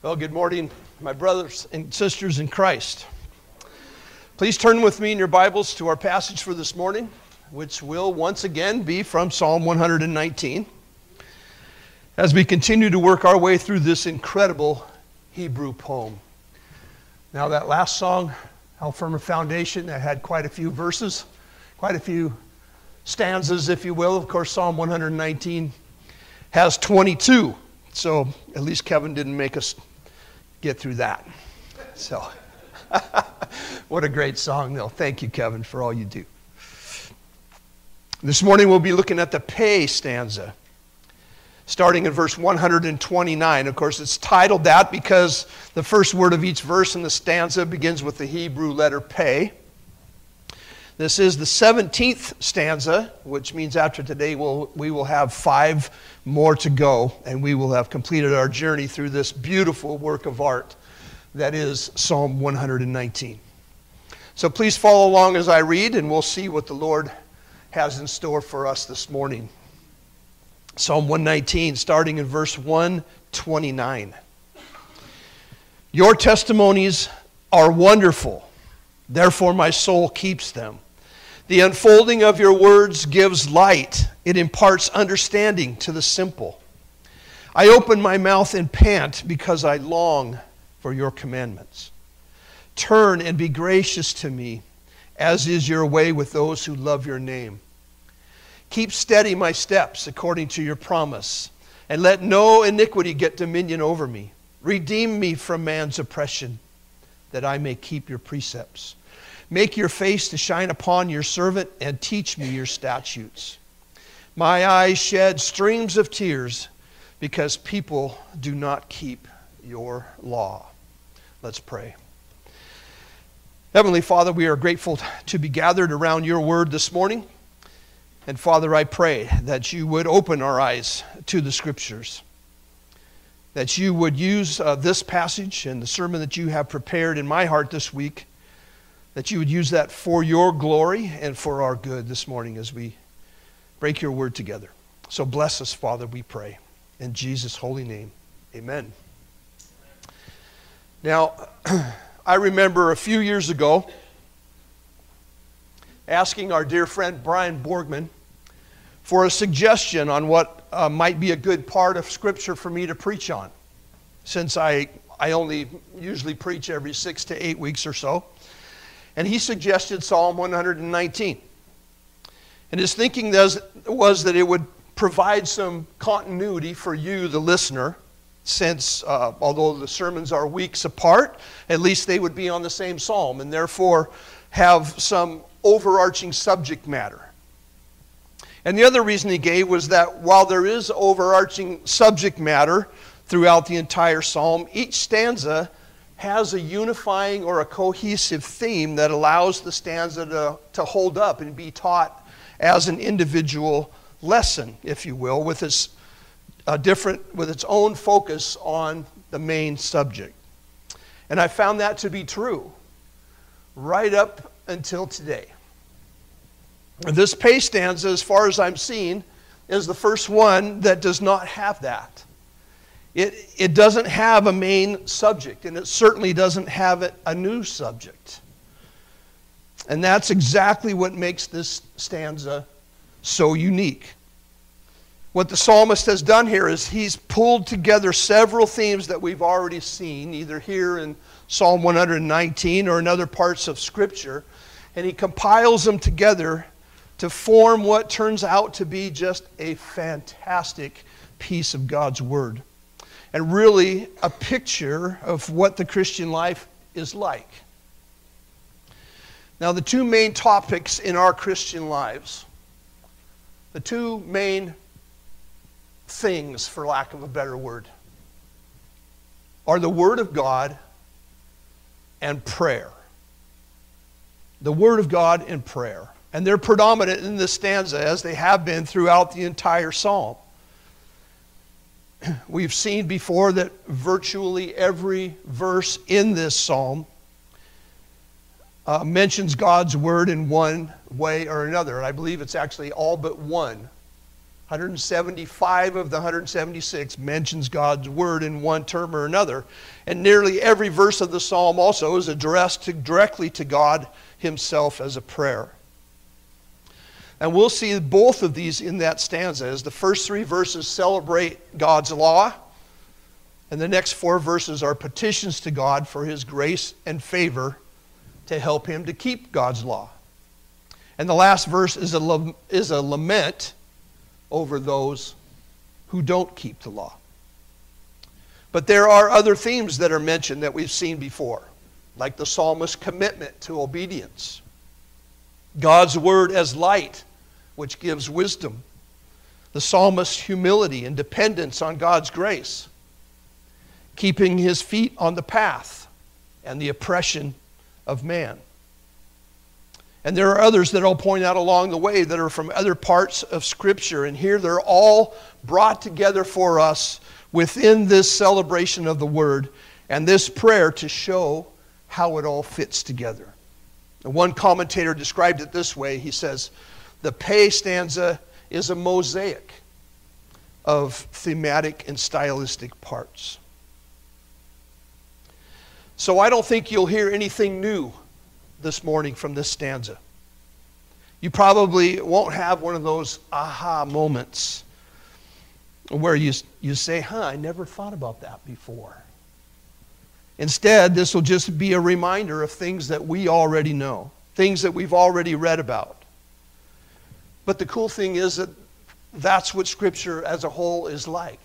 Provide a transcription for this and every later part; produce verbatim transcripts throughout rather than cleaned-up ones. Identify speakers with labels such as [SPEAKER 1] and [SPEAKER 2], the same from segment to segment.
[SPEAKER 1] Well, good morning, my brothers and sisters in Christ. Please turn with me in your Bibles to our passage for this morning, which will once again be from Psalm one hundred nineteen, as we continue to work our way through this incredible Hebrew poem. Now, that last song, How Firm a Foundation, that had quite a few verses, quite a few stanzas, if you will. Of course, Psalm one hundred nineteen has twenty-two, so at least Kevin didn't make us get through that. So, what a great song, though. Thank you, Kevin, for all you do. This morning we'll be looking at the pay stanza, starting in verse one hundred twenty-nine. Of course, it's titled that because the first word of each verse in the stanza begins with the Hebrew letter pay. This is the seventeenth stanza, which means after today we'll, we will have five more to go, and we will have completed our journey through this beautiful work of art that is Psalm one hundred nineteen. So please follow along as I read, and we'll see what the Lord has in store for us this morning. Psalm one nineteen, starting in verse one twenty-nine. Your testimonies are wonderful, therefore my soul keeps them. The unfolding of your words gives light. It imparts understanding to the simple. I open my mouth and pant because I long for your commandments. Turn and be gracious to me, as is your way with those who love your name. Keep steady my steps according to your promise, and let no iniquity get dominion over me. Redeem me from man's oppression, that I may keep your precepts. Make your face to shine upon your servant, and teach me your statutes. My eyes shed streams of tears, because people do not keep your law. Let's pray. Heavenly Father, we are grateful to be gathered around your word this morning. And Father, I pray that you would open our eyes to the scriptures, that you would use uh, this passage and the sermon that you have prepared in my heart this week, that you would use that for your glory and for our good this morning as we break your word together. So bless us, Father, we pray. In Jesus' holy name, amen. Now, I remember a few years ago asking our dear friend Brian Borgman for a suggestion on what uh, might be a good part of Scripture for me to preach on, since I, I only usually preach every six to eight weeks or so. And he suggested Psalm one hundred nineteen. And his thinking was, was that it would provide some continuity for you, the listener, since uh, although the sermons are weeks apart, at least they would be on the same psalm, and therefore have some overarching subject matter. And the other reason he gave was that while there is overarching subject matter throughout the entire psalm, each stanza has a unifying or a cohesive theme that allows the stanza to, to hold up and be taught as an individual lesson, if you will, with its uh, different, with its own focus on the main subject. And I found that to be true right up until today. This pay stanza, as far as I'm seeing, is the first one that does not have that. It, it doesn't have a main subject, and it certainly doesn't have a new subject. And that's exactly what makes this stanza so unique. What the psalmist has done here is he's pulled together several themes that we've already seen, either here in Psalm one hundred nineteen or in other parts of Scripture, and he compiles them together to form what turns out to be just a fantastic piece of God's Word. And really a picture of what the Christian life is like. Now, the two main topics in our Christian lives, the two main things, for lack of a better word, are the Word of God and prayer. The Word of God and prayer. And they're predominant in this stanza, as they have been throughout the entire psalm. We've seen before that virtually every verse in this psalm uh, mentions God's word in one way or another. And I believe it's actually all but one one hundred seventy-five of the one hundred seventy-six mentions God's word in one term or another. And nearly every verse of the psalm also is addressed to, directly to God himself as a prayer. And we'll see both of these in that stanza, as the first three verses celebrate God's law, and the next four verses are petitions to God for his grace and favor to help him to keep God's law. And the last verse is a, is a lament over those who don't keep the law. But there are other themes that are mentioned that we've seen before, like the psalmist's commitment to obedience, God's word as light, which gives wisdom, the psalmist's humility and dependence on God's grace, keeping his feet on the path, and the oppression of man. And there are others that I'll point out along the way that are from other parts of Scripture. And here they're all brought together for us within this celebration of the Word and this prayer to show how it all fits together. And one commentator described it this way. He says, the Pei stanza is a mosaic of thematic and stylistic parts. So I don't think you'll hear anything new this morning from this stanza. You probably won't have one of those aha moments where you, you say, huh, I never thought about that before. Instead, this will just be a reminder of things that we already know, things that we've already read about. But the cool thing is that that's what Scripture as a whole is like.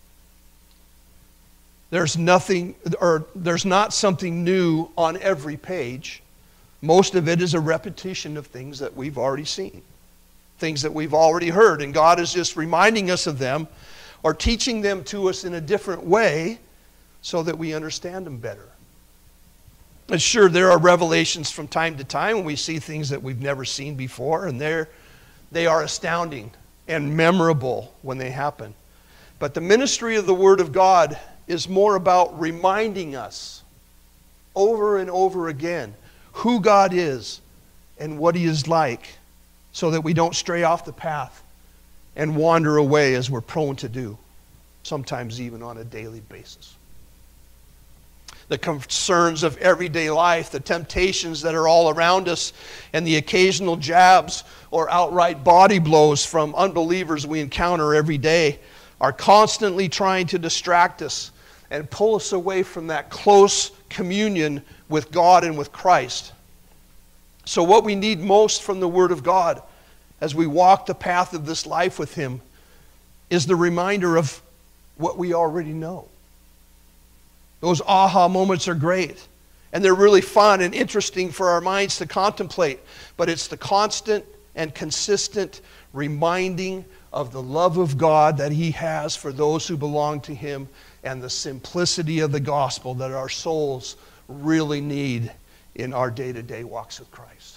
[SPEAKER 1] There's nothing, or there's not something new on every page. Most of it is a repetition of things that we've already seen, things that we've already heard, and God is just reminding us of them or teaching them to us in a different way so that we understand them better. And sure, there are revelations from time to time when we see things that we've never seen before, and they're, they are astounding and memorable when they happen. But the ministry of the Word of God is more about reminding us over and over again who God is and what He is like, so that we don't stray off the path and wander away as we're prone to do, sometimes even on a daily basis. The concerns of everyday life, the temptations that are all around us, and the occasional jabs or outright body blows from unbelievers we encounter every day are constantly trying to distract us and pull us away from that close communion with God and with Christ. So what we need most from the Word of God as we walk the path of this life with Him is the reminder of what we already know. Those aha moments are great, and they're really fun and interesting for our minds to contemplate, but it's the constant and consistent reminding of the love of God that He has for those who belong to Him, and the simplicity of the gospel that our souls really need in our day-to-day walks with Christ.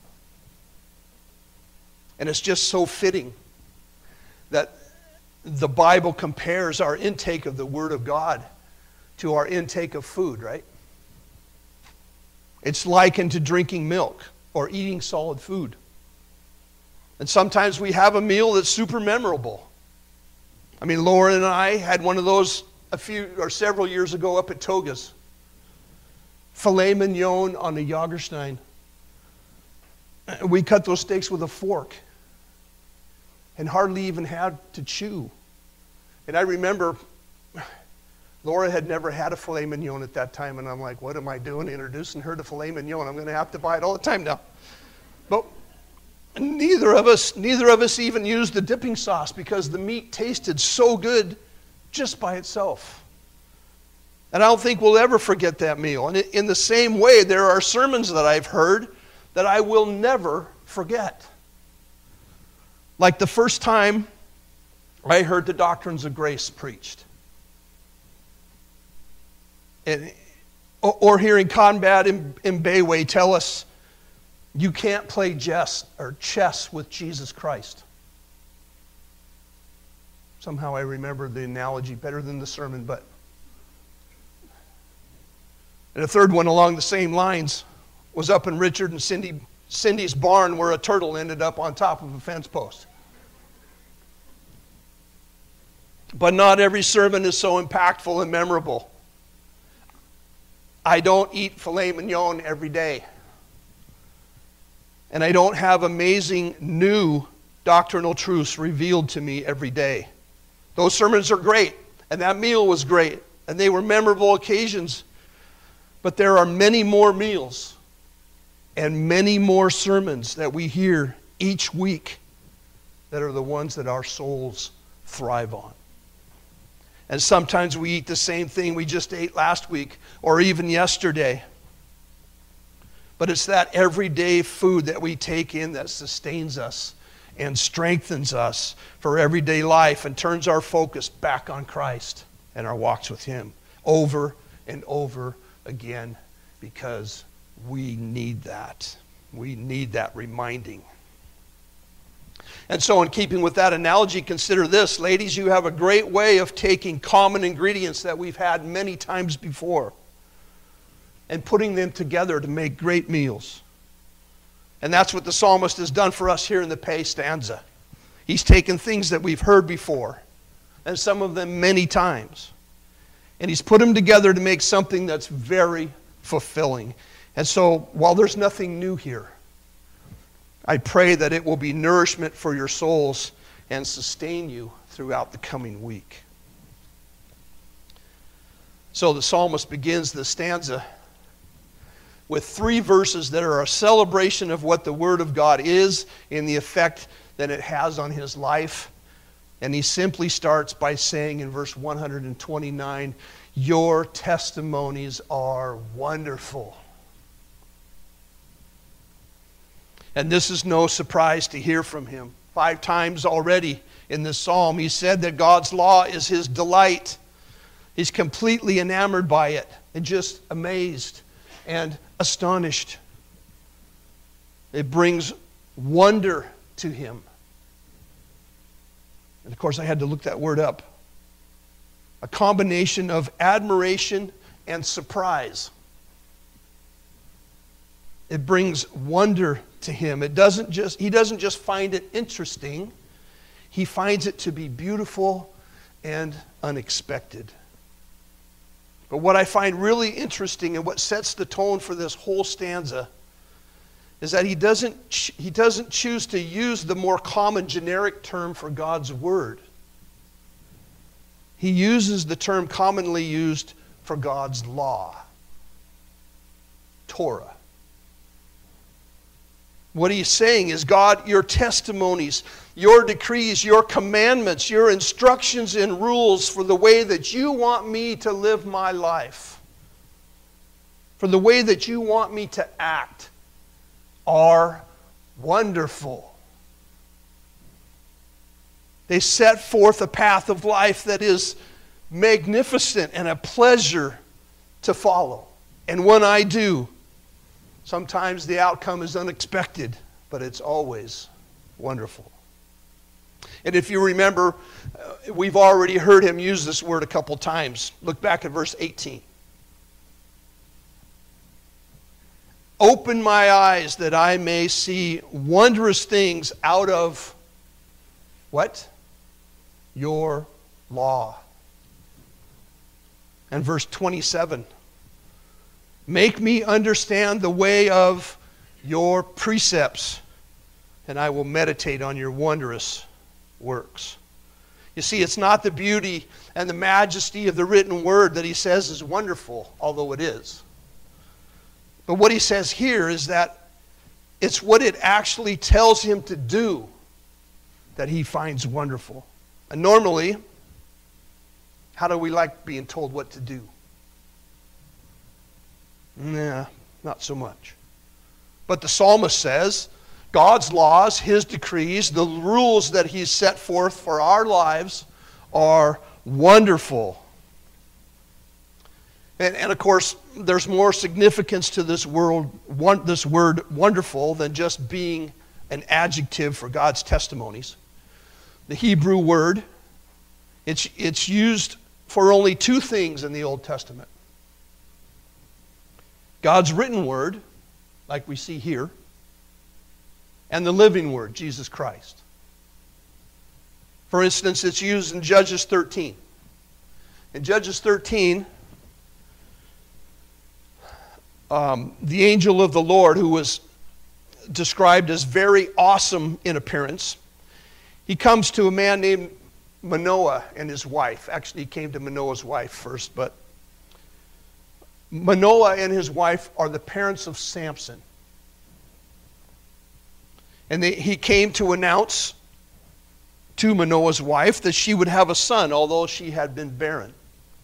[SPEAKER 1] And it's just so fitting that the Bible compares our intake of the Word of God to our intake of food, right? It's likened to drinking milk or eating solid food. And sometimes we have a meal that's super memorable. I mean, Lauren and I had one of those a few or several years ago up at Toga's. Filet mignon on the Jagerstein. We cut those steaks with a fork and hardly even had to chew. And I remember Laura had never had a filet mignon at that time, and I'm like, what am I doing introducing her to filet mignon? I'm going to have to buy it all the time now. But neither of us, neither of us even used the dipping sauce because the meat tasted so good just by itself. And I don't think we'll ever forget that meal. And in the same way, there are sermons that I've heard that I will never forget. Like the first time I heard the doctrines of grace preached. And, or hearing Conrad Mbewe tell us, you can't play chess or chess with Jesus Christ. Somehow I remember the analogy better than the sermon, but. And a third one along the same lines was up in Richard and Cindy, Cindy's barn where a turtle ended up on top of a fence post. But not every sermon is so impactful and memorable. I don't eat filet mignon every day. And I don't have amazing new doctrinal truths revealed to me every day. Those sermons are great, and that meal was great, and they were memorable occasions. But there are many more meals and many more sermons that we hear each week that are the ones that our souls thrive on. And sometimes we eat the same thing we just ate last week or even yesterday. But it's that everyday food that we take in that sustains us and strengthens us for everyday life and turns our focus back on Christ and our walks with Him over and over again, because we need that. We need that reminding. And so in keeping with that analogy, consider this. Ladies, you have a great way of taking common ingredients that we've had many times before and putting them together to make great meals. And that's what the psalmist has done for us here in the Pei stanza. He's taken things that we've heard before, and some of them many times, and he's put them together to make something that's very fulfilling. And so while there's nothing new here, I pray that it will be nourishment for your souls and sustain you throughout the coming week. So the psalmist begins the stanza with three verses that are a celebration of what the Word of God is and the effect that it has on his life. And he simply starts by saying in verse one hundred twenty-nine, "Your testimonies are wonderful." And this is no surprise to hear from him. Five times already in this psalm, he said that God's law is his delight. He's completely enamored by it and just amazed and astonished. It brings wonder to him. And of course, I had to look that word up. A combination of admiration and surprise. It brings wonder to him. It doesn't just, he doesn't just find it interesting. He finds it to be beautiful and unexpected. But what I find really interesting and what sets the tone for this whole stanza is that he doesn't, he doesn't choose to use the more common generic term for God's Word. He uses the term commonly used for God's law, Torah. What he's saying is, God, your testimonies, your decrees, your commandments, your instructions and rules for the way that you want me to live my life, for the way that you want me to act, are wonderful. They set forth a path of life that is magnificent and a pleasure to follow. And when I do, sometimes the outcome is unexpected, but it's always wonderful. And if you remember, uh, we've already heard him use this word a couple times. Look back at verse eighteen. Open my eyes that I may see wondrous things out of what? Your law. And verse twenty-seven. Make me understand the way of your precepts, and I will meditate on your wondrous works. You see, it's not the beauty and the majesty of the written word that he says is wonderful, although it is. But what he says here is that it's what it actually tells him to do that he finds wonderful. And normally, how do we like being told what to do? Nah, not so much. But the psalmist says God's laws, his decrees, the rules that he's set forth for our lives are wonderful. And, and of course, there's more significance to this word, one, this word wonderful than just being an adjective for God's testimonies. The Hebrew word, it's, it's used for only two things in the Old Testament. God's written word, like we see here, and the living word, Jesus Christ. For instance, it's used in Judges thirteen. In Judges thirteen, um, the angel of the Lord, who was described as very awesome in appearance, he comes to a man named Manoah and his wife. Actually, he came to Manoah's wife first, but Manoah and his wife are the parents of Samson. And they, he came to announce to Manoah's wife that she would have a son, although she had been barren.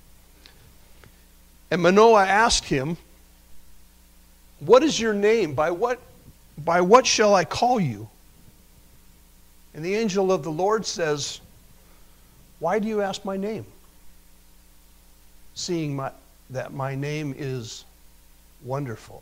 [SPEAKER 1] And Manoah asked him, "What is your name? By what, by what shall I call you?" And the angel of the Lord says, "Why do you ask my name? Seeing my, that my name is Wonderful."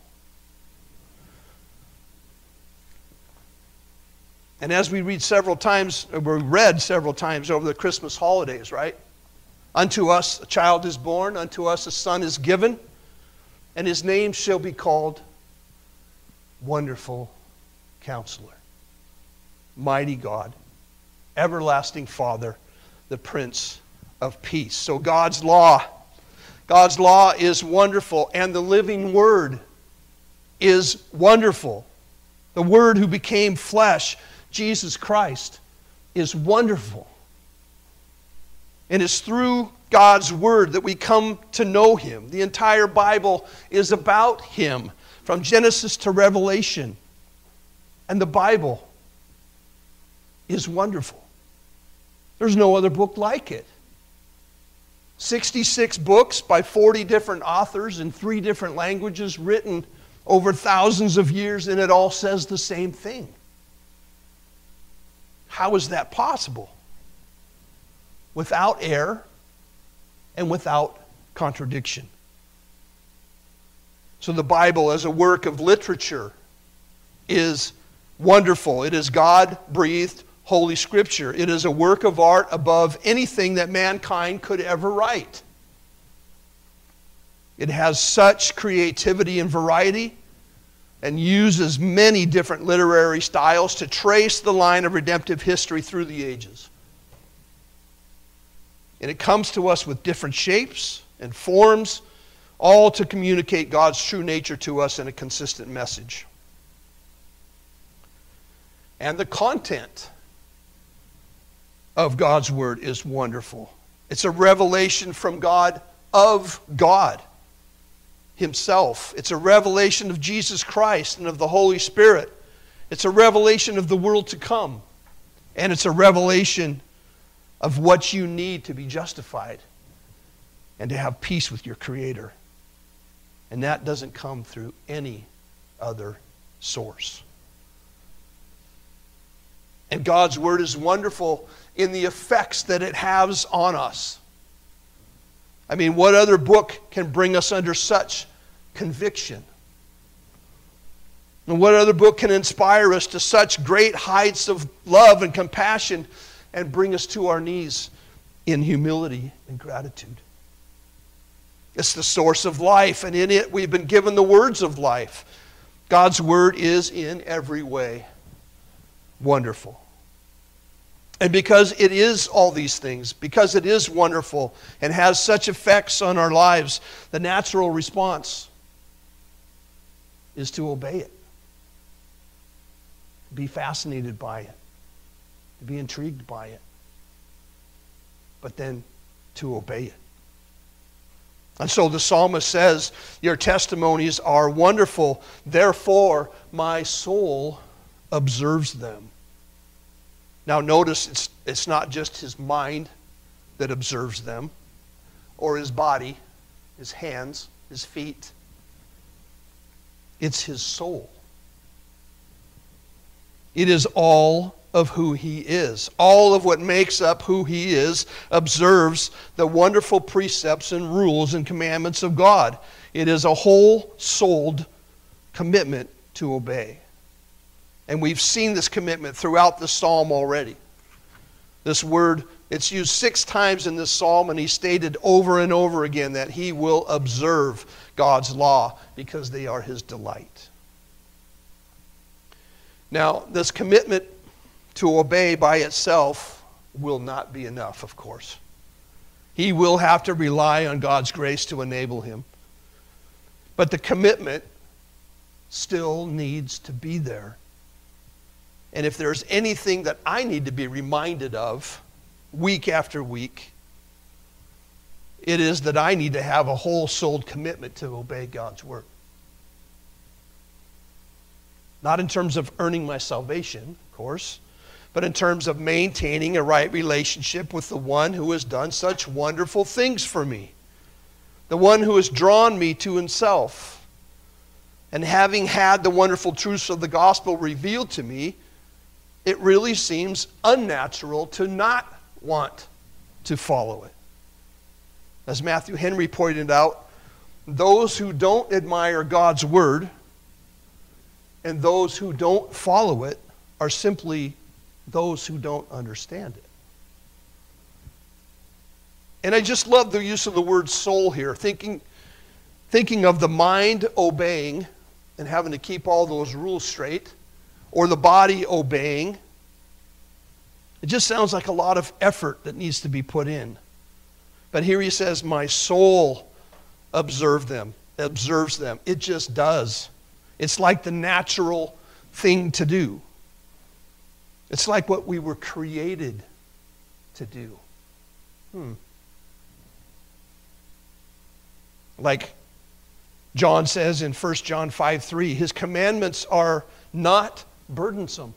[SPEAKER 1] And as we read several times, or we read several times over the Christmas holidays, right? Unto us a child is born, unto us a son is given, and his name shall be called Wonderful Counselor, Mighty God, Everlasting Father, the Prince of Peace. So God's law, God's law is wonderful, and the living Word is wonderful. The Word who became flesh, Jesus Christ, is wonderful. And it's through God's Word that we come to know Him. The entire Bible is about Him, from Genesis to Revelation. And the Bible is wonderful. There's no other book like it. sixty-six books by forty different authors in three different languages, written over thousands of years, and it all says the same thing. How is that possible? Without error and without contradiction. So the Bible, as a work of literature, is wonderful. It is God-breathed Holy Scripture. It is a work of art above anything that mankind could ever write. It has such creativity and variety, and uses many different literary styles to trace the line of redemptive history through the ages. And it comes to us with different shapes and forms, all to communicate God's true nature to us in a consistent message. And the content of God's Word is wonderful. It's a revelation from God of God Himself. It's a revelation of Jesus Christ and of the Holy Spirit. It's a revelation of the world to come. And it's a revelation of what you need to be justified and to have peace with your Creator. And that doesn't come through any other source. And God's Word is wonderful in the effects that it has on us. I mean, what other book can bring us under such conviction? And what other book can inspire us to such great heights of love and compassion and bring us to our knees in humility and gratitude? It's the source of life, and in it we've been given the words of life. God's Word is in every way wonderful. And because it is all these things, because it is wonderful and has such effects on our lives, the natural response is to obey it, to be fascinated by it, to be intrigued by it, but then to obey it. And so the psalmist says, "Your testimonies are wonderful, therefore my soul observes them." Now notice it's, it's not just his mind that observes them, or his body, his hands, his feet. It's his soul. It is all of who he is. All of what makes up who he is observes the wonderful precepts and rules and commandments of God. It is a whole-souled commitment to obey. And we've seen this commitment throughout the psalm already. This word, it's used six times in this psalm, and he stated over and over again that he will observe God's law because they are his delight. Now, this commitment to obey by itself, will not be enough, of course. He will have to rely on God's grace to enable him. But the commitment still needs to be there. And if there's anything that I need to be reminded of week after week, it is that I need to have a whole-souled commitment to obey God's word. Not in terms of earning my salvation, of course, but in terms of maintaining a right relationship with the one who has done such wonderful things for me. The one who has drawn me to himself. And having had the wonderful truths of the gospel revealed to me, it really seems unnatural to not want to follow it. As Matthew Henry pointed out, those who don't admire God's word and those who don't follow it are simply those who don't understand it. And I just love the use of the word soul here, thinking, thinking of the mind obeying and having to keep all those rules straight, or the body obeying. It just sounds like a lot of effort that needs to be put in. But here he says, my soul observe them, observes them. It just does. It's like the natural thing to do. It's like what we were created to do. Hmm. Like John says in First John five three, his commandments are not burdensome.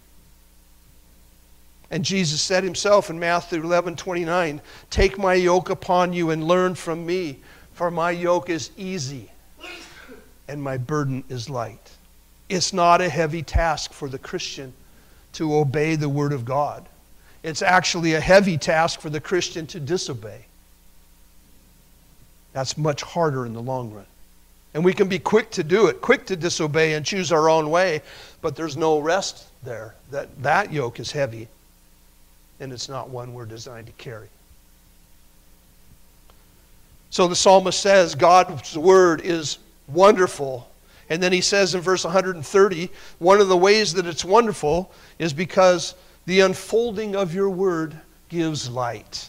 [SPEAKER 1] And Jesus said himself in Matthew eleven twenty-nine, take my yoke upon you and learn from me, for my yoke is easy and my burden is light. It's not a heavy task for the Christian to obey the word of God. It's actually a heavy task for the Christian to disobey. That's much harder in the long run. And we can be quick to do it, quick to disobey and choose our own way, but there's no rest there. That, that yoke is heavy, and it's not one we're designed to carry. So the psalmist says God's word is wonderful. And then he says in verse one hundred thirty, one of the ways that it's wonderful is because the unfolding of your word gives light.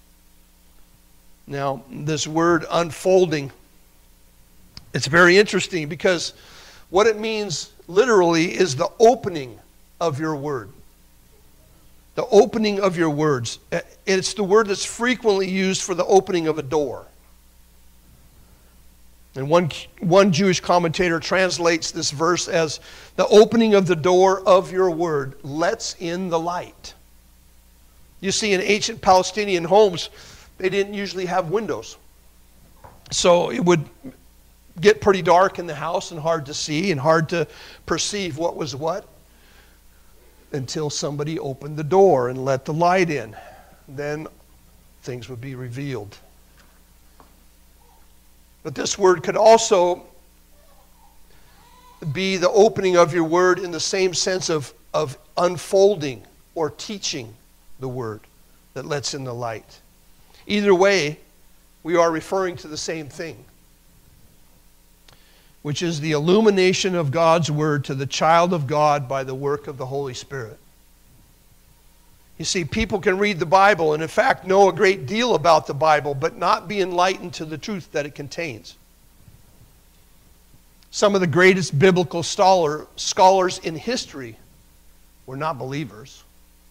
[SPEAKER 1] Now, this word unfolding, it's very interesting because what it means literally is the opening of your word. The opening of your words. It's the word that's frequently used for the opening of a door. And one, one Jewish commentator translates this verse as the opening of the door of your word lets in the light. You see, in ancient Palestinian homes, they didn't usually have windows. So it would get pretty dark in the house and hard to see and hard to perceive what was what until somebody opened the door and let the light in. Then things would be revealed. But this word could also be the opening of your word in the same sense of, of unfolding or teaching the word that lets in the light. Either way, we are referring to the same thing, which is the illumination of God's word to the child of God by the work of the Holy Spirit. You see, people can read the Bible and in fact know a great deal about the Bible, but not be enlightened to the truth that it contains. Some of the greatest biblical scholar, scholars in history were not believers.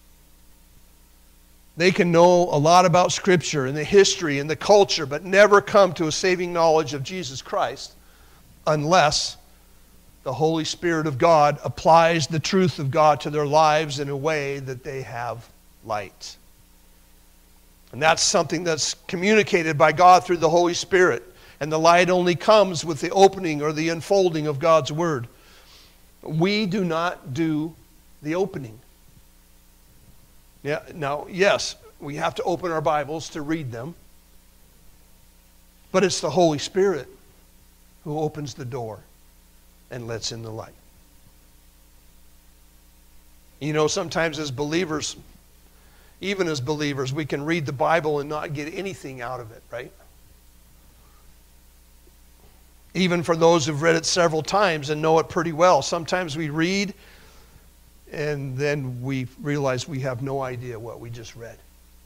[SPEAKER 1] They can know a lot about Scripture and the history and the culture, but never come to a saving knowledge of Jesus Christ unless the Holy Spirit of God applies the truth of God to their lives in a way that they have light. And that's something that's communicated by God through the Holy Spirit. And the light only comes with the opening or the unfolding of God's word. We do not do the opening. Yeah, now, yes, we have to open our Bibles to read them. But it's the Holy Spirit who opens the door and lets in the light. You know, sometimes as believers, even as believers, we can read the Bible and not get anything out of it, right? Even for those who've read it several times and know it pretty well. Sometimes we read and then we realize we have no idea what we just read.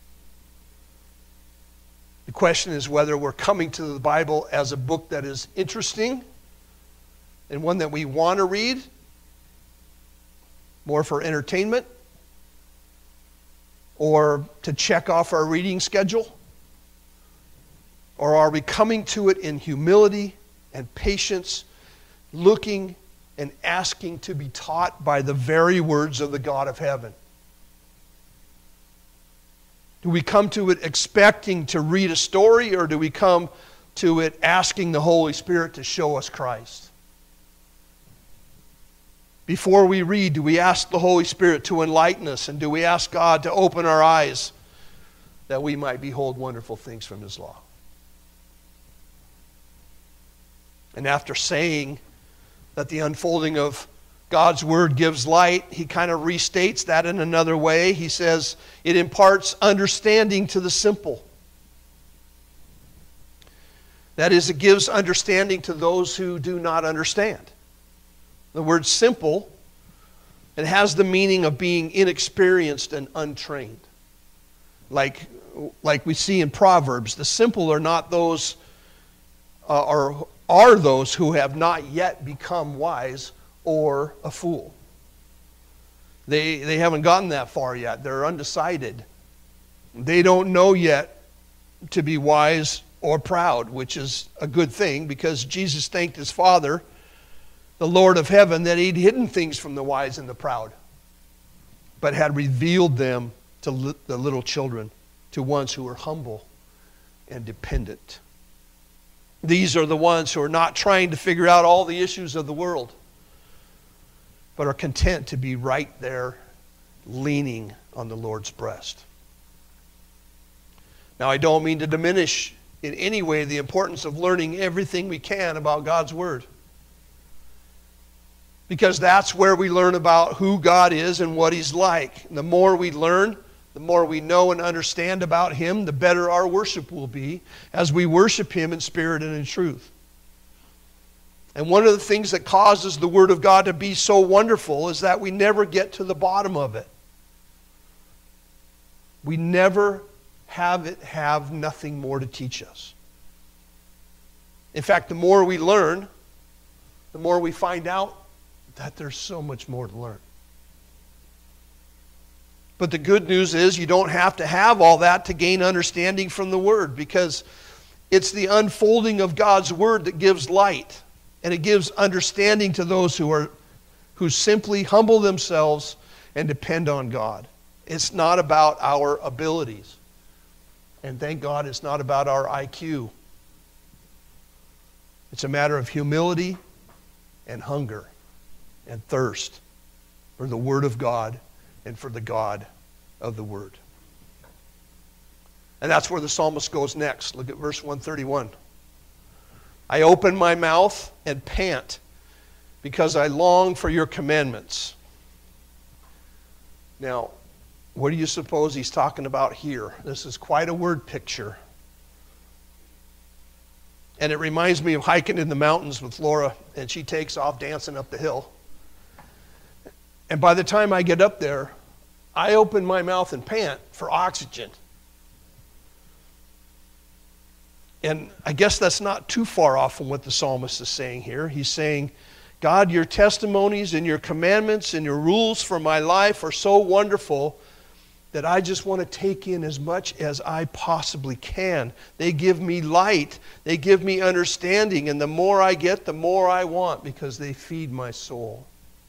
[SPEAKER 1] The question is whether we're coming to the Bible as a book that is interesting and one that we want to read, more for entertainment, or to check off our reading schedule, or are we coming to it in humility and patience, looking and asking to be taught by the very words of the God of heaven? Do we come to it expecting to read a story, or do we come to it asking the Holy Spirit to show us Christ? Before we read, do we ask the Holy Spirit to enlighten us, and do we ask God to open our eyes that we might behold wonderful things from His law? And after saying that the unfolding of God's Word gives light, he kind of restates that in another way. He says, it imparts understanding to the simple. That is, it gives understanding to those who do not understand. The word simple, it has the meaning of being inexperienced and untrained. Like, like we see in Proverbs, the simple are not those, uh, are, are those who have not yet become wise or a fool. They, they haven't gotten that far yet. They're undecided. They don't know yet to be wise or proud, which is a good thing, because Jesus thanked His Father, the Lord of heaven, that He'd hidden things from the wise and the proud, but had revealed them to li- the little children, to ones who are humble and dependent. These are the ones who are not trying to figure out all the issues of the world, but are content to be right there leaning on the Lord's breast. Now, I don't mean to diminish in any way the importance of learning everything we can about God's Word, because that's where we learn about who God is and what He's like. And the more we learn, the more we know and understand about Him, the better our worship will be as we worship Him in spirit and in truth. And one of the things that causes the Word of God to be so wonderful is that we never get to the bottom of it. We never have it have nothing more to teach us. In fact, the more we learn, the more we find out that there's so much more to learn. But the good news is you don't have to have all that to gain understanding from the Word, because it's the unfolding of God's Word that gives light. And it gives understanding to those who are who simply humble themselves and depend on God. It's not about our abilities. And thank God it's not about our I Q. It's a matter of humility and hunger and thirst for the Word of God and for the God of the Word. And that's where the psalmist goes next. Look at verse one thirty-one. I open my mouth and pant because I long for your commandments. Now, what do you suppose he's talking about here? This is quite a word picture. And it reminds me of hiking in the mountains with Laura, and she takes off dancing up the hill. And by the time I get up there, I open my mouth and pant for oxygen. And I guess that's not too far off from what the psalmist is saying here. He's saying, God, your testimonies and your commandments and your rules for my life are so wonderful that I just want to take in as much as I possibly can. They give me light. They give me understanding. And the more I get, the more I want, because they feed my soul.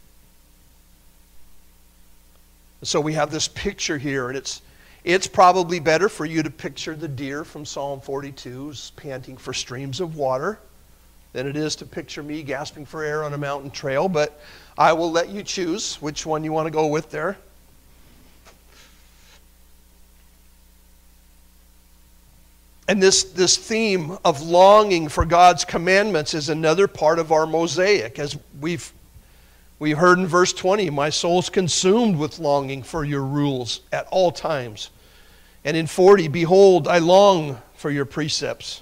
[SPEAKER 1] So we have this picture here, and it's It's probably better for you to picture the deer from Psalm forty-two panting for streams of water than it is to picture me gasping for air on a mountain trail, but I will let you choose which one you want to go with there. And this, this theme of longing for God's commandments is another part of our mosaic. As we've we heard in verse twenty, my soul's consumed with longing for your rules at all times. And in forty, behold, I long for your precepts.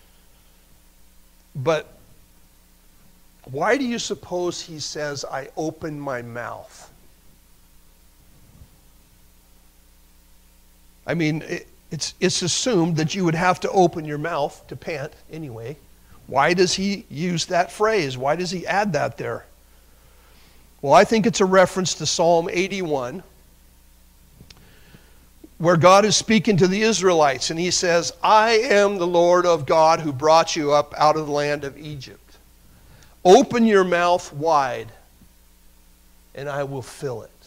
[SPEAKER 1] But why do you suppose he says, I open my mouth? I mean, it, it's, it's assumed that you would have to open your mouth to pant anyway. Why does he use that phrase? Why does he add that there? Well, I think it's a reference to Psalm eighty-one, where God is speaking to the Israelites, and he says, I am the Lord of God who brought you up out of the land of Egypt. Open your mouth wide, and I will fill it.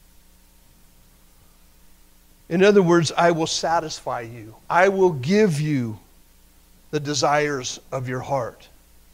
[SPEAKER 1] In other words, I will satisfy you. I will give you the desires of your heart.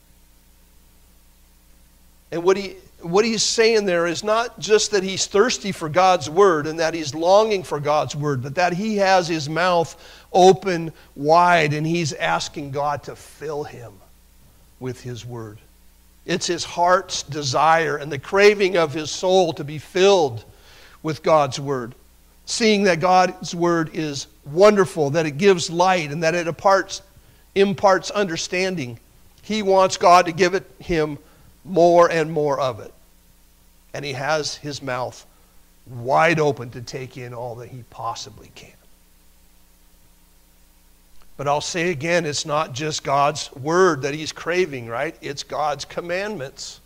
[SPEAKER 1] And what he what he's saying there is not just that he's thirsty for God's word and that he's longing for God's word, but that he has his mouth open wide and he's asking God to fill him with his word. It's his heart's desire and the craving of his soul to be filled with God's word. Seeing that God's word is wonderful, that it gives light, and that it imparts, imparts understanding. He wants God to give it him more and more of it. And he has his mouth wide open to take in all that he possibly can. But I'll say again, it's not just God's word that he's craving, right? It's God's commandments.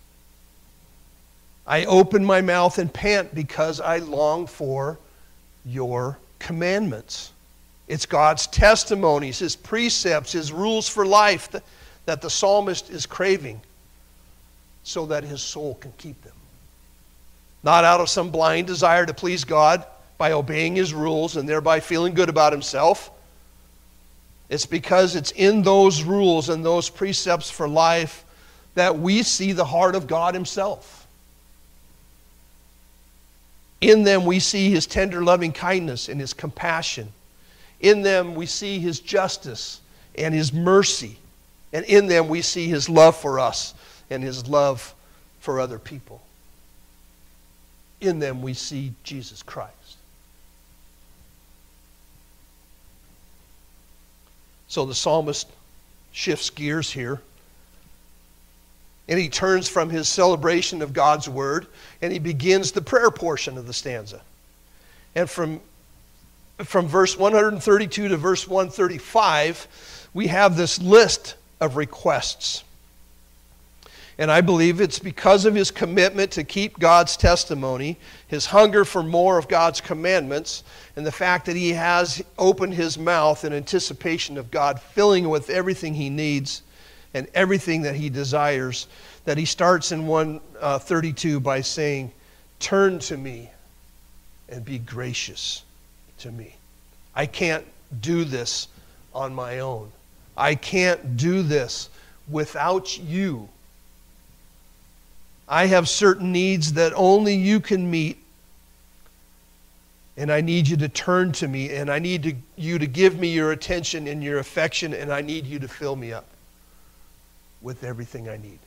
[SPEAKER 1] I open my mouth and pant because I long for your commandments. It's God's testimonies, his precepts, his rules for life that, that the psalmist is craving so that his soul can keep them. Not out of some blind desire to please God by obeying his rules and thereby feeling good about himself. It's because it's in those rules and those precepts for life that we see the heart of God himself. In them we see his tender loving kindness and his compassion. In them we see his justice and his mercy. And in them we see his love for us and his love for other people. In them we see Jesus Christ. So the psalmist shifts gears here. And he turns from his celebration of God's word and he begins the prayer portion of the stanza. And from, from verse one thirty-two to verse one thirty-five, we have this list of requests. And I believe it's because of his commitment to keep God's testimony, his hunger for more of God's commandments, and the fact that he has opened his mouth in anticipation of God filling with everything he needs and everything that he desires, that he starts in one thirty-two by saying, turn to me and be gracious to me. I can't do this on my own. I can't do this without you. I have certain needs that only you can meet, and I need you to turn to me, and I need to, you to give me your attention and your affection, and I need you to fill me up with everything I need.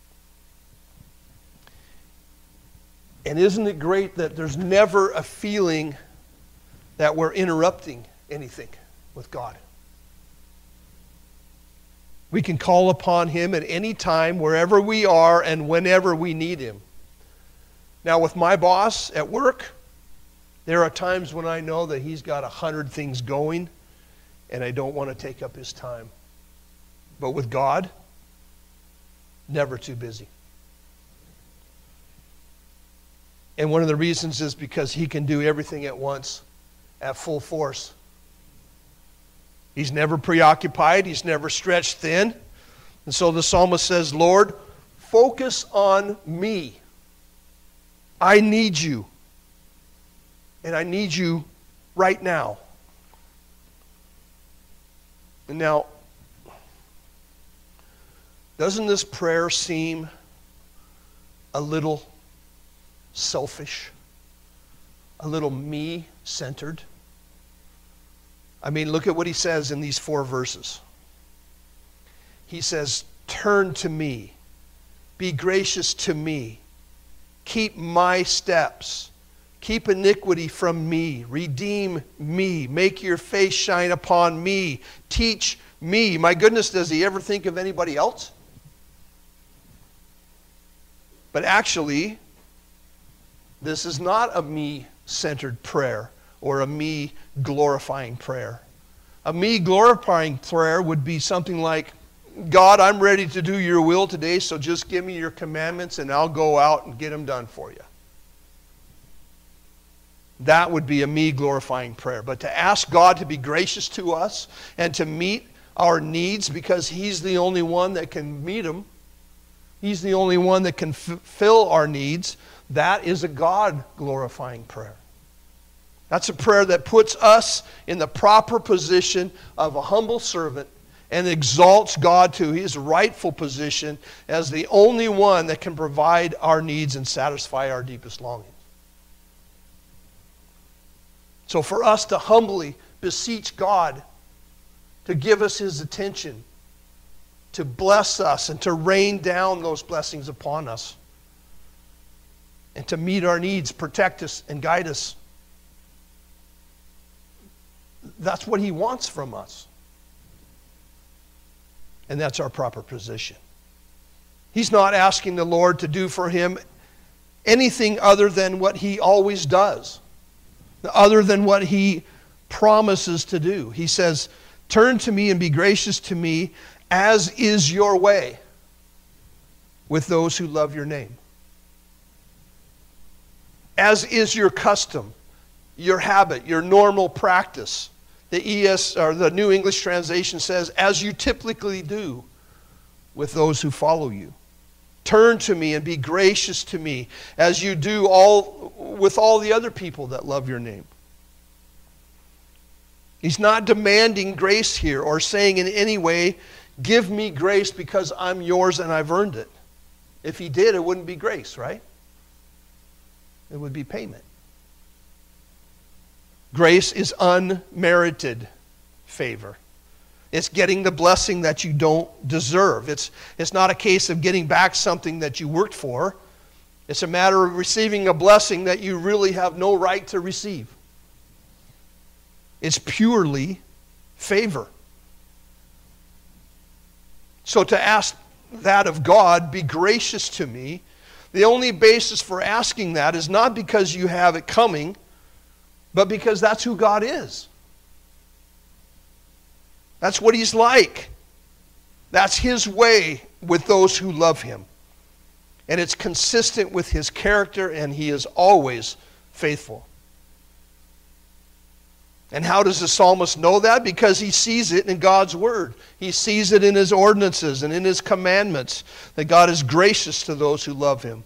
[SPEAKER 1] And isn't it great that there's never a feeling that we're interrupting anything with God? We can call upon him at any time, wherever we are and whenever we need him. Now with my boss at work, there are times when I know that he's got a hundred things going and I don't want to take up his time. But with God, never too busy. And one of the reasons is because he can do everything at once at full force. He's never preoccupied. He's never stretched thin. And so the psalmist says, Lord, focus on me. I need you. And I need you right now. And now, doesn't this prayer seem a little selfish? A little me-centered? I mean, look at what he says in these four verses. He says, turn to me. Be gracious to me. Keep my steps. Keep iniquity from me. Redeem me. Make your face shine upon me. Teach me. My goodness, does he ever think of anybody else? But actually, this is not a me-centered prayer or a me-glorifying prayer. A me glorifying prayer would be something like, God, I'm ready to do your will today, so just give me your commandments and I'll go out and get them done for you. That would be a me glorifying prayer. But to ask God to be gracious to us and to meet our needs, because He's the only one that can meet them, He's the only one that can f- fill our needs, that is a God glorifying prayer. That's a prayer that puts us in the proper position of a humble servant and exalts God to His rightful position as the only one that can provide our needs and satisfy our deepest longings. So for us to humbly beseech God to give us His attention, to bless us and to rain down those blessings upon us, and to meet our needs, protect us, and guide us, that's what He wants from us. And that's our proper position. He's not asking the Lord to do for him anything other than what He always does, other than what He promises to do. He says, turn to me and be gracious to me, as is your way with those who love your name. As is your custom, your habit, your normal practice. The E S or the New English Translation says, as you typically do with those who follow you. Turn to me and be gracious to me, as you do all with all the other people that love your name. He's not demanding grace here or saying in any way, give me grace because I'm yours and I've earned it. If He did, it wouldn't be grace, right? It would be payment. Grace is unmerited favor. It's getting the blessing that you don't deserve. It's, it's not a case of getting back something that you worked for. It's a matter of receiving a blessing that you really have no right to receive. It's purely favor. So to ask that of God, be gracious to me, the only basis for asking that is not because you have it coming, but because that's who God is. That's what He's like. That's His way with those who love Him. And it's consistent with His character, and He is always faithful. And how does the psalmist know that? Because he sees it in God's Word. He sees it in His ordinances and in His commandments, that God is gracious to those who love Him.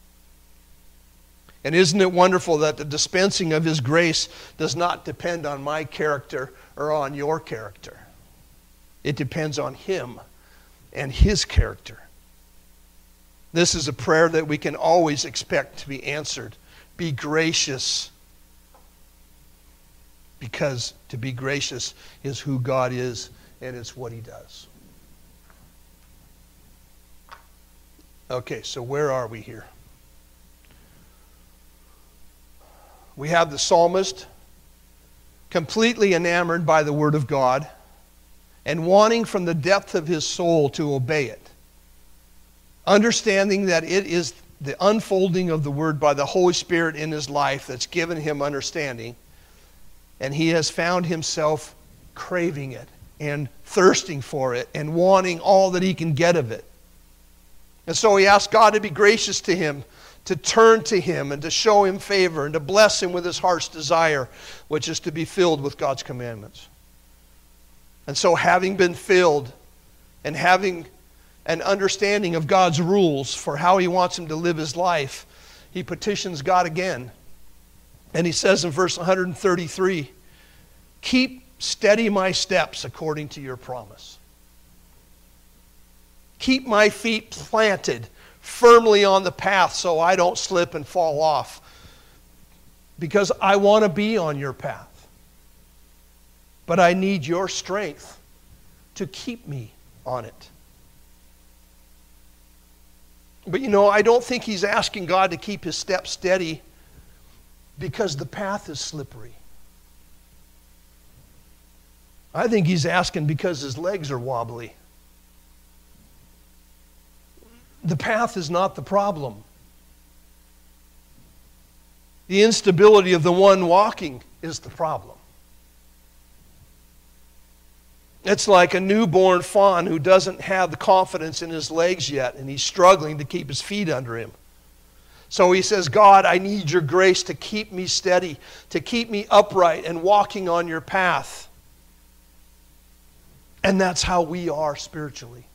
[SPEAKER 1] And isn't it wonderful that the dispensing of His grace does not depend on my character or on your character? It depends on Him and His character. This is a prayer that we can always expect to be answered. Be gracious. Because to be gracious is who God is, and it's what He does. Okay, so where are we here? We have the psalmist completely enamored by the Word of God and wanting from the depth of his soul to obey it. Understanding that it is the unfolding of the Word by the Holy Spirit in his life that's given him understanding. And he has found himself craving it and thirsting for it and wanting all that he can get of it. And so he asks God to be gracious to him, to turn to Him and to show him favor and to bless him with his heart's desire, which is to be filled with God's commandments. And so having been filled and having an understanding of God's rules for how He wants him to live his life, he petitions God again. And he says in verse one thirty-three, keep steady my steps according to your promise. Keep my feet planted firmly on the path so I don't slip and fall off. Because I want to be on your path. But I need your strength to keep me on it. But you know, I don't think he's asking God to keep his steps steady because the path is slippery. I think he's asking because his legs are wobbly. The path is not the problem. The instability of the one walking is the problem. It's like a newborn fawn who doesn't have the confidence in his legs yet, and he's struggling to keep his feet under him. So he says, God, I need your grace to keep me steady, to keep me upright and walking on your path. And that's how we are spiritually.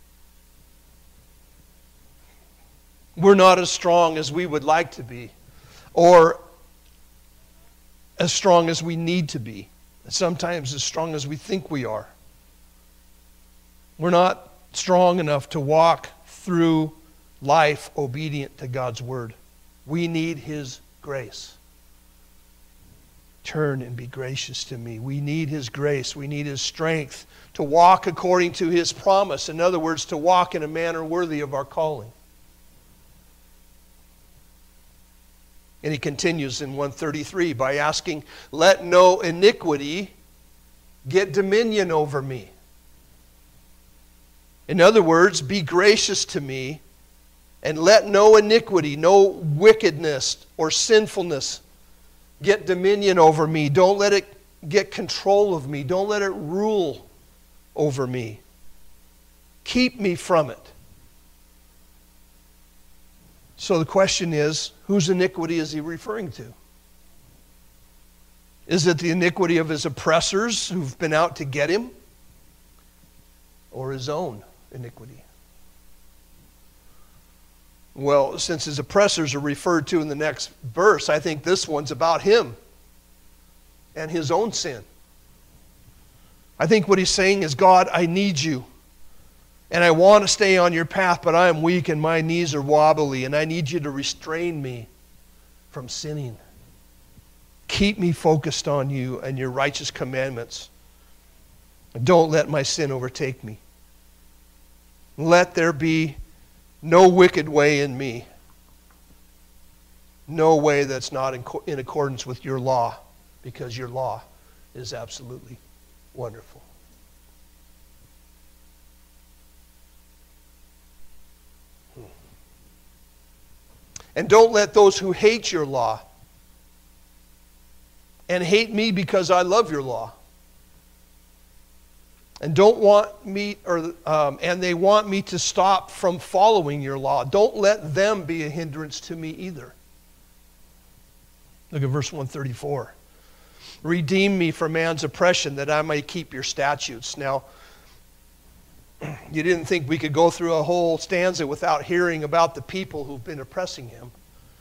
[SPEAKER 1] We're not as strong as we would like to be, or as strong as we need to be, sometimes as strong as we think we are. We're not strong enough to walk through life obedient to God's word. We need His grace. Turn and be gracious to me. We need His grace. We need His strength to walk according to His promise. In other words, to walk in a manner worthy of our calling. And he continues in one thirty-three by asking, let no iniquity get dominion over me. In other words, be gracious to me, and let no iniquity, no wickedness or sinfulness get dominion over me. Don't let it get control of me. Don't let it rule over me. Keep me from it. So the question is, whose iniquity is he referring to? Is it the iniquity of his oppressors who've been out to get him? Or his own iniquity? Well, since his oppressors are referred to in the next verse, I think this one's about him and his own sin. I think what he's saying is, God, I need you. And I want to stay on your path, but I am weak and my knees are wobbly, and I need you to restrain me from sinning. Keep me focused on you and your righteous commandments. Don't let my sin overtake me. Let there be no wicked way in me. No way that's not in, co- in accordance with your law, because your law is absolutely wonderful. Hmm. And don't let those who hate your law and hate me because I love your law, and don't want me, or um, and they want me to stop from following your law. Don't let them be a hindrance to me either. Look at verse one thirty-four. Redeem me from man's oppression, that I may keep your statutes. Now, you didn't think we could go through a whole stanza without hearing about the people who've been oppressing him.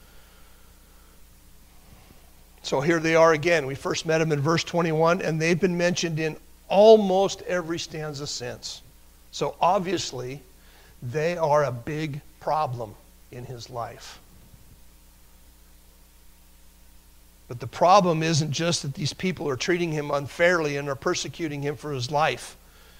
[SPEAKER 1] So here they are again. We first met them in verse twenty-one, and they've been mentioned in almost every stanza since. So obviously, they are a big problem in his life. But the problem isn't just that these people are treating him unfairly and are persecuting him for his life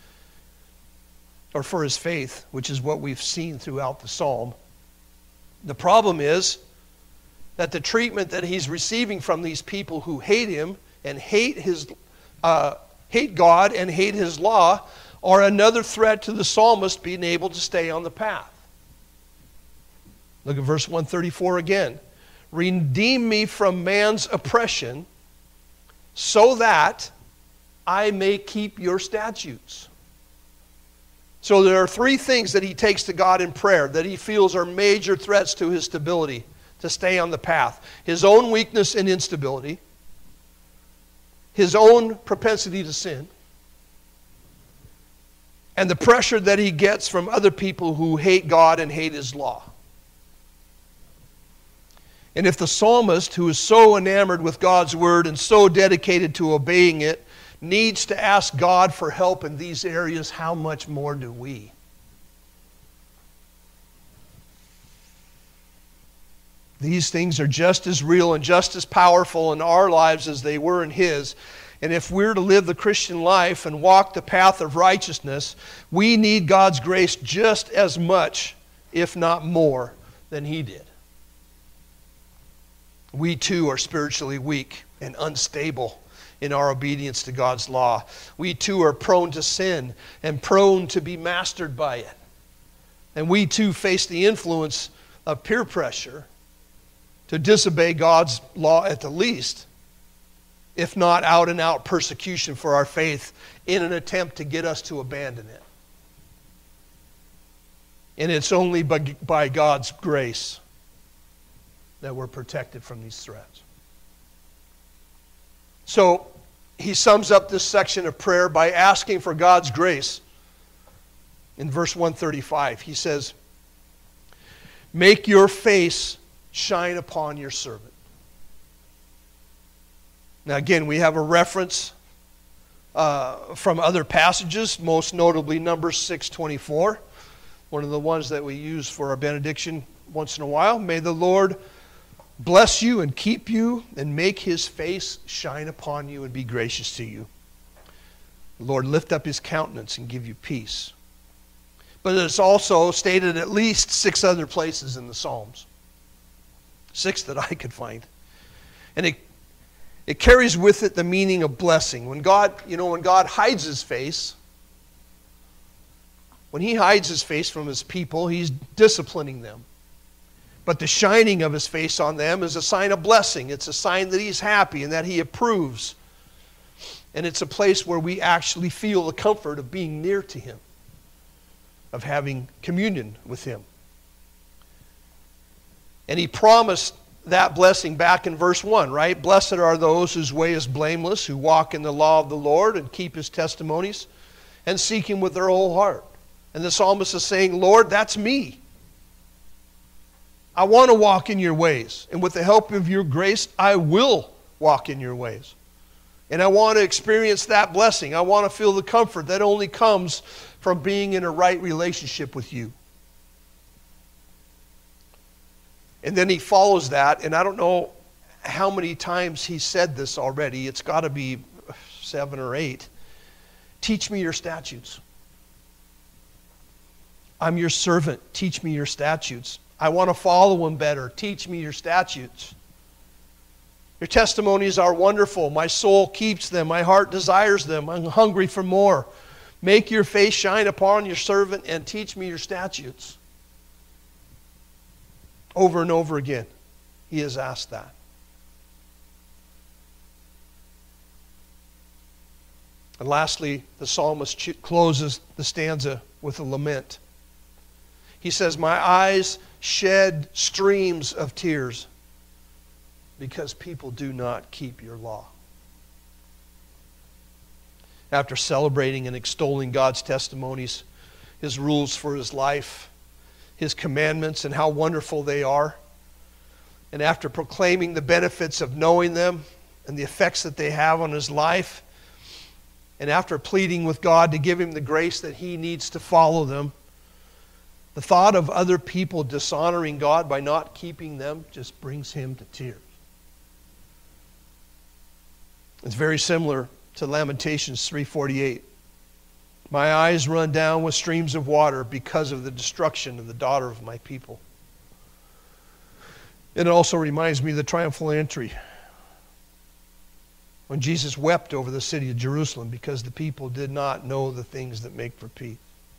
[SPEAKER 1] or for his faith, which is what we've seen throughout the psalm. The problem is that the treatment that he's receiving from these people who hate him and hate his uh, hate God and hate his law are another threat to the psalmist being able to stay on the path. Look at verse one thirty-four again. Redeem me from man's oppression, so that I may keep your statutes. So there are three things that he takes to God in prayer that he feels are major threats to his stability, to stay on the path. His own weakness and instability, his own propensity to sin, and the pressure that he gets from other people who hate God and hate his law. And if the psalmist, who is so enamored with God's word and so dedicated to obeying it, needs to ask God for help in these areas, how much more do we? These things are just as real and just as powerful in our lives as they were in his. And if we're to live the Christian life and walk the path of righteousness, we need God's grace just as much, if not more, than he did. We too are spiritually weak and unstable in our obedience to God's law. We too are prone to sin and prone to be mastered by it. And we too face the influence of peer pressure to disobey God's law at the least, if not out and out persecution for our faith in an attempt to get us to abandon it. And it's only by, by God's grace that we're protected from these threats. So he sums up this section of prayer by asking for God's grace. In verse one thirty-five, he says, "Make your face shine upon your servant." Now again, we have a reference uh, from other passages, most notably Numbers six twenty-four, one of the ones that we use for our benediction once in a while. "May the Lord bless you and keep you and make his face shine upon you and be gracious to you. The Lord lift up his countenance and give you peace." But it's also stated at least six other places in the Psalms. Six that I could find. And it it carries with it the meaning of blessing. When God, you know, when God hides his face, when he hides his face from his people, he's disciplining them. But the shining of his face on them is a sign of blessing. It's a sign that he's happy and that he approves. And it's a place where we actually feel the comfort of being near to him, of having communion with him. And he promised that blessing back in verse one, right? "Blessed are those whose way is blameless, who walk in the law of the Lord and keep his testimonies and seek him with their whole heart." And the psalmist is saying, "Lord, that's me. I want to walk in your ways. And with the help of your grace, I will walk in your ways. And I want to experience that blessing. I want to feel the comfort that only comes from being in a right relationship with you." And then he follows that, and I don't know how many times he said this already. It's got to be seven or eight. "Teach me your statutes. I'm your servant. Teach me your statutes. I want to follow them better. Teach me your statutes. Your testimonies are wonderful. My soul keeps them. My heart desires them. I'm hungry for more. Make your face shine upon your servant and teach me your statutes." Over and over again, he has asked that. And lastly, the psalmist closes the stanza with a lament. He says, "My eyes shed streams of tears because people do not keep your law." After celebrating and extolling God's testimonies, his rules for his life, his commandments, and how wonderful they are, and after proclaiming the benefits of knowing them and the effects that they have on his life, and after pleading with God to give him the grace that he needs to follow them, the thought of other people dishonoring God by not keeping them just brings him to tears. It's very similar to Lamentations three forty-eight. "My eyes run down with streams of water because of the destruction of the daughter of my people." It also reminds me of the triumphal entry, when Jesus wept over the city of Jerusalem because the people did not know the things that make for peace.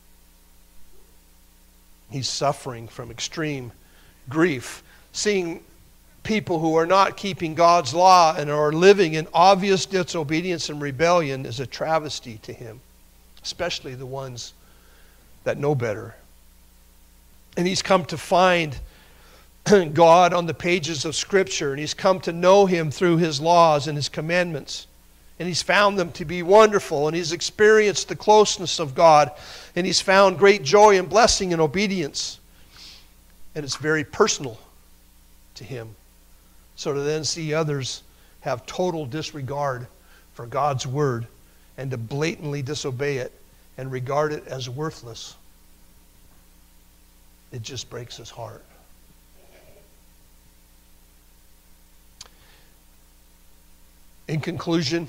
[SPEAKER 1] He's suffering from extreme grief, seeing people who are not keeping God's law and are living in obvious disobedience and rebellion is a travesty to him, especially the ones that know better. And he's come to find God on the pages of Scripture, and he's come to know him through his laws and his commandments. And he's found them to be wonderful, and he's experienced the closeness of God, and he's found great joy and blessing in obedience. And it's very personal to him. So to then see others have total disregard for God's word and to blatantly disobey it and regard it as worthless, it just breaks his heart. In conclusion,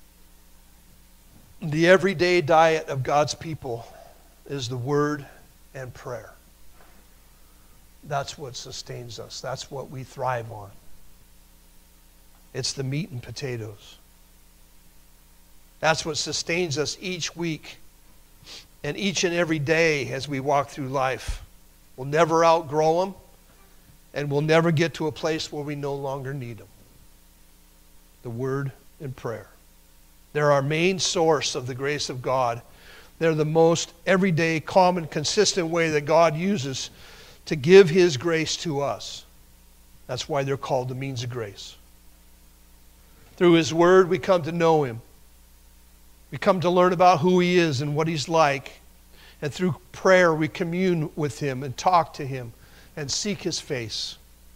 [SPEAKER 1] the everyday diet of God's people is the word and prayer. That's what sustains us. That's what we thrive on. It's the meat and potatoes. That's what sustains us each week and each and every day as we walk through life. We'll never outgrow them, and we'll never get to a place where we no longer need them. The word in prayer. They're our main source of the grace of God. They're the most everyday, common, consistent way that God uses to give His grace to us. That's why they're called the means of grace. Through His Word, we come to know Him. We come to learn about who He is and what He's like. And through prayer, we commune with Him and talk to Him and seek His face.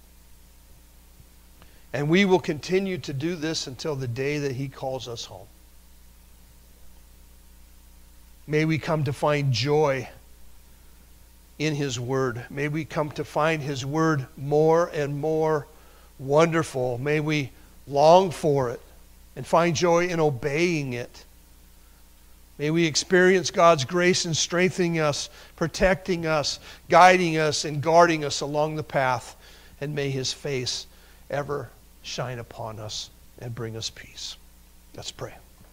[SPEAKER 1] And we will continue to do this until the day that He calls us home. May we come to find joy in His Word. May we come to find His Word more and more wonderful. May we long for it and find joy in obeying it. May we experience God's grace in strengthening us, protecting us, guiding us, and guarding us along the path. And may His face ever shine upon us and bring us peace. Let's pray.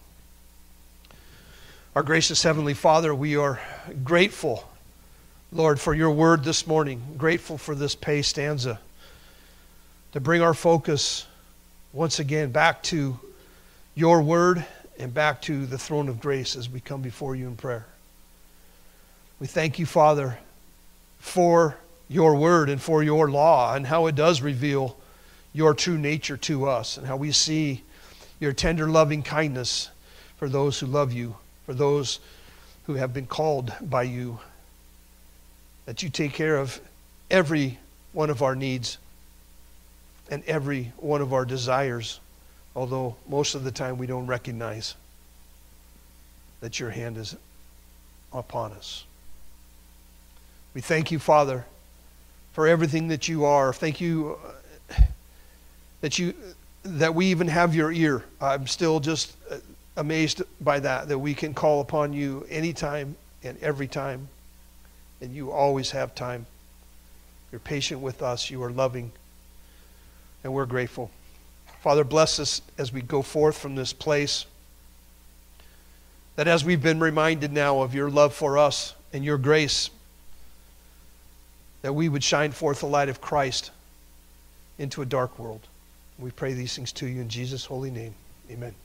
[SPEAKER 1] Our gracious Heavenly Father, we are grateful, Lord, for your word this morning. Grateful for this pay stanza to bring our focus once again back to your word and back to the throne of grace as we come before you in prayer. We thank you, Father, for your word and for your law and how it does reveal your true nature to us and how we see your tender loving kindness for those who love you, for those who have been called by you, that you take care of every one of our needs and every one of our desires, although most of the time we don't recognize that your hand is upon us. We thank you, Father, for everything that you are. Thank you that you that we even have your ear. I'm still just amazed by that, that we can call upon you anytime and every time, and you always have time. You're patient with us. You are loving, and we're grateful. Father, bless us as we go forth from this place, that as we've been reminded now of your love for us and your grace, that we would shine forth the light of Christ into a dark world. We pray these things to you in Jesus' holy name. Amen.